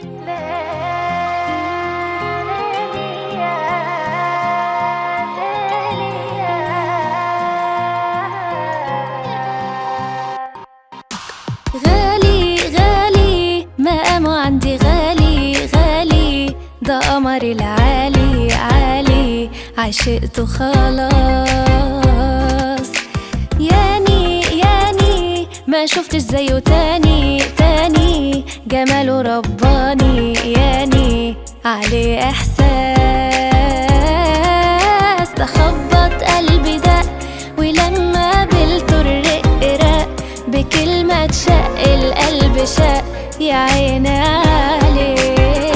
غالي غالي مقامه عندي غالي غالي، ده قمر العالي عالي، عشقته خلاص. ياني ياني ما شفتش زيه تاني تاني، جماله رباني ياني عليه احساس. ده خبط قلبي دق، ولما قابلته الرق رق، بكلمة تشق القلب شق، يا عيني عليه.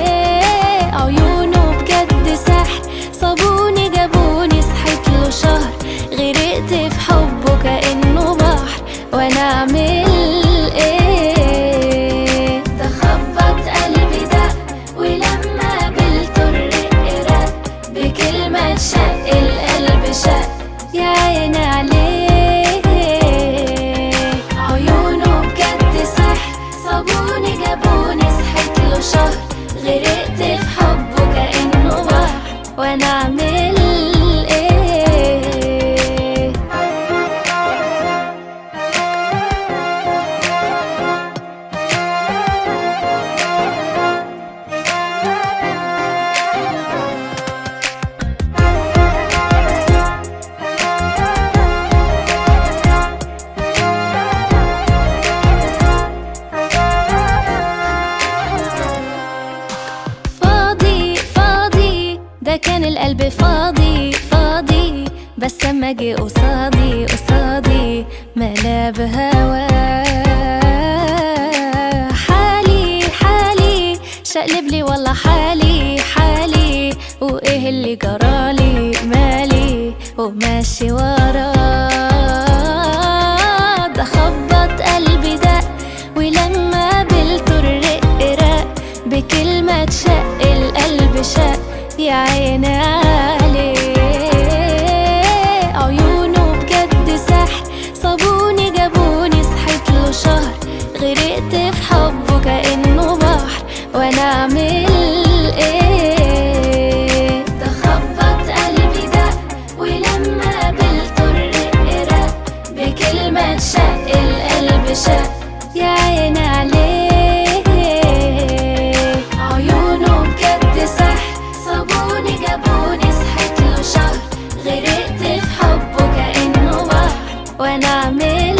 عيونه بجد سحر، صابوني جابوني صحيت له شهر، غرقت في حبه كأنه بحر، وانا اعمل ايه؟ ده خبط قلبي دق، ولما قابلته الرق رق، بكلمة تشق القلب شق، يا عيني عليه. صابوني جابوني صحيت له شهر، غرقت في حبه كأنه بحر، وانا اعمل ايه؟ ده كان القلب فاضي فاضي، بس اما جه قصادي قصادي ملا بهواه. حالي حالي شقلبلي والله حالي حالي، وايه اللي جرالي مالي وماشي وراه. ده خبط قلبي دق، ولما قابلته الرق رق، بكلمة تشق القلب شق، يا عيني عليه. عيونه بجد سحر، صابوني جابوني صحيت له شهر، غرقت في حبه كأنه بحر، وانا اعمل ايه؟ ده خبط قلبي دق، ولما قابلته الرق رق، بكلمة تشق القلب شق، يا عيني عليه. عيونه بجد سحر، صابوني جابوني صحيت له شهر، غرقت في حبه كأنه بحر، وانا اعمل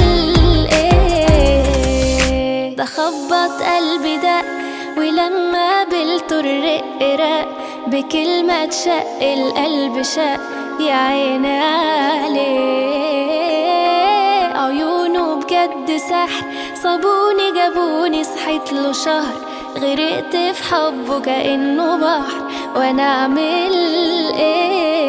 ايه؟ ده خبط قلبي دق، ولما قابلته الرق رق، بكلمة تشق القلب شق، يا عيني عليه. عيونه بجد سحر، صابوني جابوني صحيت له شهر، غرقت في حبه كأنه بحر، وانا اعمل ايه؟